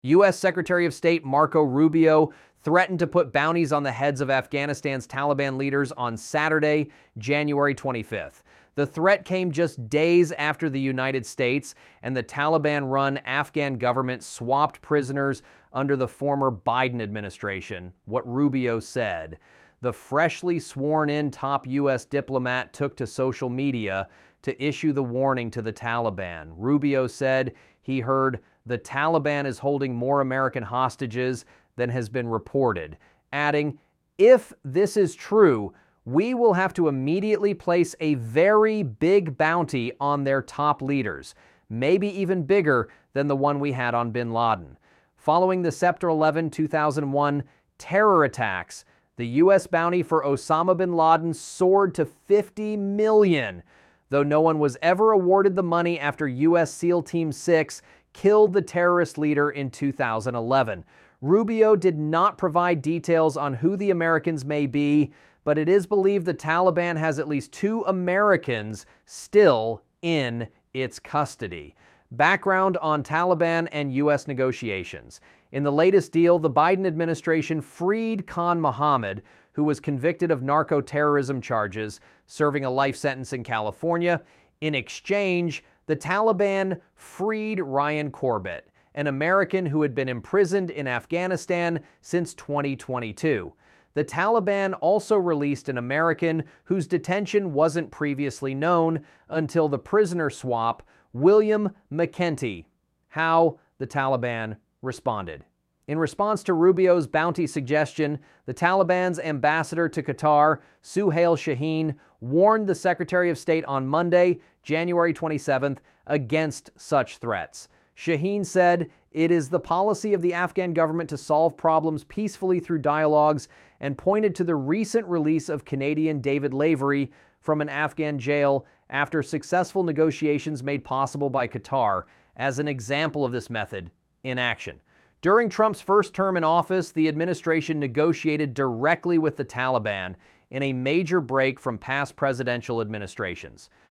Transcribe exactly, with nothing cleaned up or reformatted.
U S Secretary of State Marco Rubio threatened to put bounties on the heads of Afghanistan's Taliban leaders on Saturday, January twenty-fifth. The threat came just days after the United States and the Taliban-run Afghan government swapped prisoners under the former Biden administration, what Rubio said. The freshly sworn-in top U S diplomat took to social media to issue the warning to the Taliban. Rubio said he heard the Taliban is holding more American hostages than has been reported, adding, "If this is true, we will have to immediately place a very big bounty on their top leaders, maybe even bigger than the one we had on bin Laden." Following the September eleventh, two thousand one terror attacks, the U S bounty for Osama bin Laden soared to fifty million dollars, though no one was ever awarded the money after U S SEAL Team six killed the terrorist leader in two thousand eleven. Rubio did not provide details on who the Americans may be, but it is believed the Taliban has at least two Americans still in its custody. Background on Taliban and U S negotiations. In the latest deal, the Biden administration freed Khan Mohammed, who was convicted of narco-terrorism charges, serving a life sentence in California. In exchange, the Taliban freed Ryan Corbett, an American who had been imprisoned in Afghanistan since twenty twenty-two. The Taliban also released an American whose detention wasn't previously known until the prisoner swap, William McEntee. How the Taliban responded. In response to Rubio's bounty suggestion, the Taliban's ambassador to Qatar, Suhail Shaheen, warned the Secretary of State on Monday, January twenty-seventh, against such threats. Shaheen said, "It is the policy of the Afghan government to solve problems peacefully through dialogues," and pointed to the recent release of Canadian David Lavery from an Afghan jail after successful negotiations made possible by Qatar as an example of this method in action. During Trump's first term in office, the administration negotiated directly with the Taliban in a major break from past presidential administrations.